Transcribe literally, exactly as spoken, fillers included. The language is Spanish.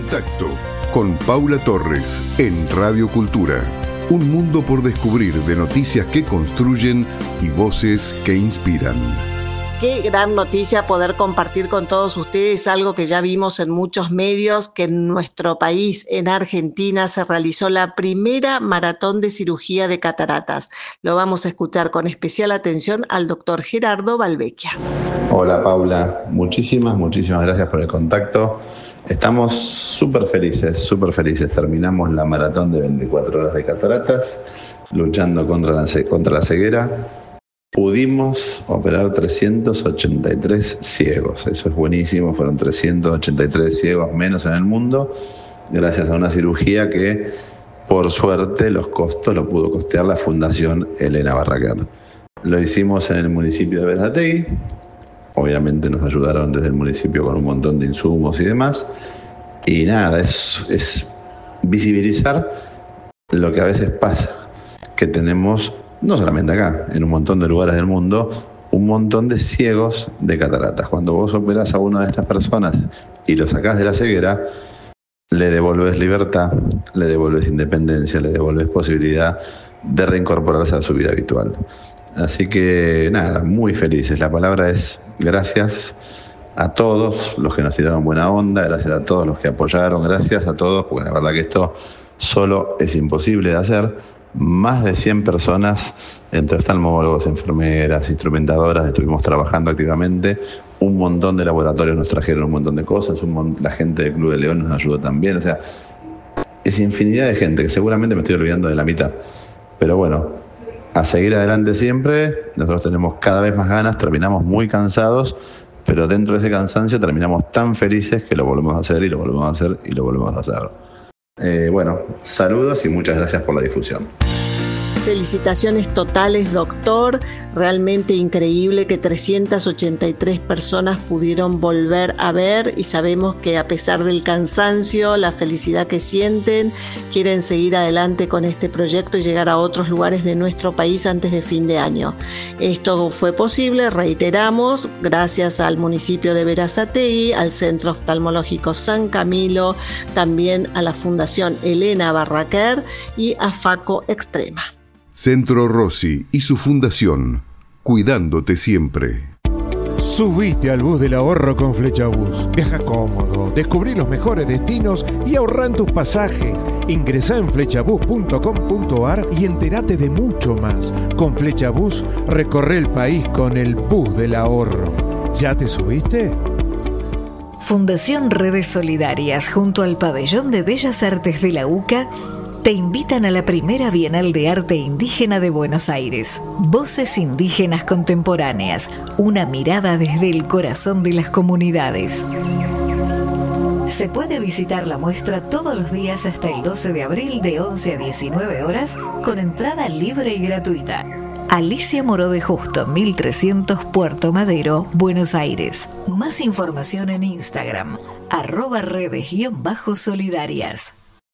Contacto con Paula Torres en Radio Cultura. Un mundo por descubrir de noticias que construyen y voces que inspiran. Qué gran noticia poder compartir con todos ustedes algo que ya vimos en muchos medios, que en nuestro país, en Argentina, se realizó la primera maratón de cirugía de cataratas. Lo vamos a escuchar con especial atención al doctor Gerardo Balvecchia. Hola Paula, muchísimas, muchísimas gracias por el contacto. Estamos súper felices, súper felices. Terminamos la maratón de veinticuatro horas de cataratas, luchando contra la, contra la ceguera. Pudimos operar trescientos ochenta y tres ciegos, eso es buenísimo, fueron trescientos ochenta y tres ciegos menos en el mundo, gracias a una cirugía que, por suerte, los costos los pudo costear la Fundación Elena Barraquer. Lo hicimos en el municipio de Berazategui, obviamente nos ayudaron desde el municipio con un montón de insumos y demás, y nada, es, es visibilizar lo que a veces pasa, que tenemos, no solamente acá, en un montón de lugares del mundo, un montón de ciegos de cataratas. Cuando vos operás a una de estas personas y lo sacás de la ceguera, le devolvés libertad, le devolvés independencia, le devolvés posibilidad de reincorporarse a su vida habitual. Así que nada, muy felices. La palabra es gracias a todos los que nos tiraron buena onda, gracias a todos los que apoyaron, gracias a todos, porque la verdad que esto solo es imposible de hacer. Más de cien personas, entre oftalmólogos, enfermeras, instrumentadoras, estuvimos trabajando activamente. Un montón de laboratorios nos trajeron un montón de cosas, un mon- la gente del Club de León nos ayudó también. O sea, es infinidad de gente, que seguramente me estoy olvidando de la mitad. Pero bueno, a seguir adelante siempre. Nosotros tenemos cada vez más ganas, terminamos muy cansados, pero dentro de ese cansancio terminamos tan felices que lo volvemos a hacer y lo volvemos a hacer y lo volvemos a hacer. Eh, bueno, saludos y muchas gracias por la difusión. Felicitaciones totales, doctor. Realmente increíble que trescientas ochenta y tres personas pudieron volver a ver, y sabemos que a pesar del cansancio, la felicidad que sienten, quieren seguir adelante con este proyecto y llegar a otros lugares de nuestro país antes de fin de año. Esto fue posible, reiteramos, gracias al municipio de Berazategui, al Centro Oftalmológico San Camilo, también a la Fundación Elena Barraquer y a FACO Extrema. Centro Rossi y su fundación, cuidándote siempre. Subite al bus del ahorro con Flechabús. Viaja cómodo, descubrí los mejores destinos y ahorrá en tus pasajes. Ingresá en flechabús punto com punto a r y entérate de mucho más. Con Flechabús recorre el país con el bus del ahorro. ¿Ya te subiste? Fundación Redes Solidarias, junto al Pabellón de Bellas Artes de la UCA, te invitan a la primera Bienal de Arte Indígena de Buenos Aires. Voces indígenas contemporáneas, una mirada desde el corazón de las comunidades. Se puede visitar la muestra todos los días hasta el doce de abril de once a diecinueve horas con entrada libre y gratuita. Alicia Moró de Justo, mil trescientos Puerto Madero, Buenos Aires. Más información en Instagram, arroba redes guión bajo solidarias.